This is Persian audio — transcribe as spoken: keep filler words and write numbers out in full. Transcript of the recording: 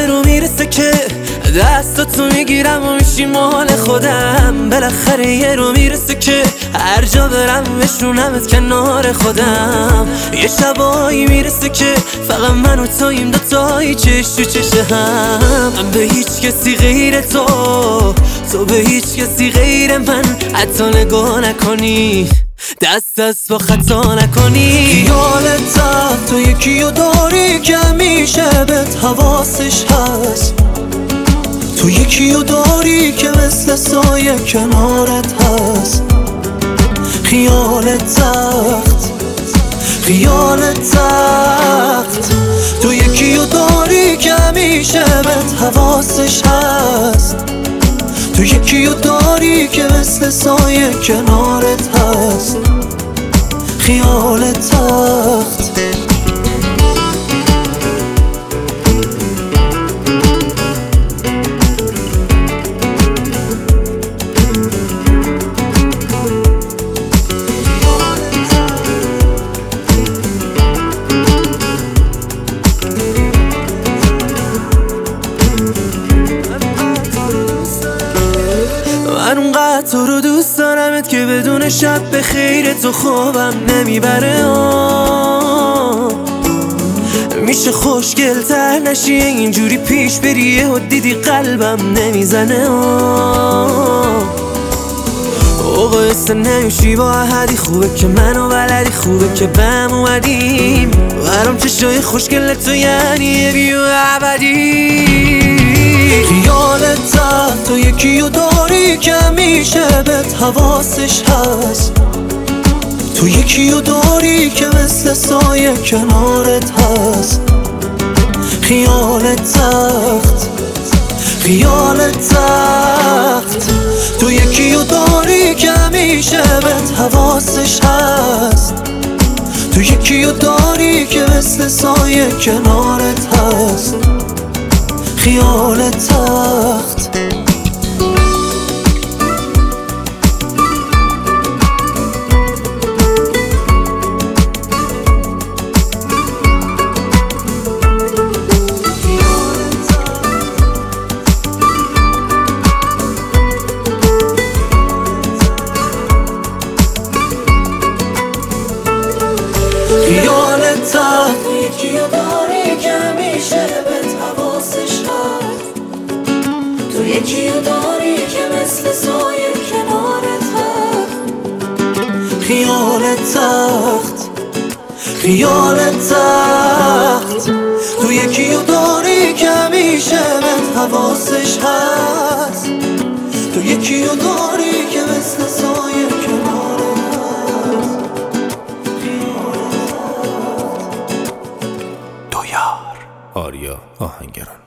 یه رو میرسه که دستاتو میگیرم و میشی مال خودم. بالاخره یه رو میرسه که هر جا برم بشونمت کنار خودم. یه شبایی میرسه که فقط من و تویم دوتایی چش تو چش هم. من به هیچ کسی غیر تو، تو به هیچ کسی غیر من حتی نگاه نکنی، دست دست با خطا نکنی. خیالت تو یکیو داری که همیشه بهت حواسش هست، تو یکیو داری که مثل سایه کنارت هست. خیالت تخت، خیالت تخت، تو یکیو داری که همیشه بهت حواسش هست، تو یکیو داری که مثل سایه کنارت هست. خیالت تخت. من اونقدر تو رو دوست دارمت که بدون شب به خیر تو خوابم نمیبره. آه میشه خوشگل تر نشی اینجوری پیش بریه و دیدی قلبم نمیزنه. آه اوقع نمیشی با احدی، خوبه که منو بلدی، خوبه که بهم اومدیم. برام چشای خوشگل تو یعنی یه بیو ابدی. خیالت تو یکیو داری که همیشه بهت حواسش هست، تو یکیو داری که مثل سایه کنارت هست. خیالت تخت، خیالت تخت، تو یکیو داری که همیشه بهت حواسش هست، تو یکیو داری که مثل سایه کنارت هست. خیالت تخت. خیالت تخت، یکیو داری که همیشه بهت حواسش هست، تو یکیو داری که مثل سایه کنارت هست. خیالت تخت، خیالت تخت، تو یکیو داری که همیشه بهت حواسش هست، تو یکیو داری که مثل سایه کنارت هست. دویار آریا آهنگران.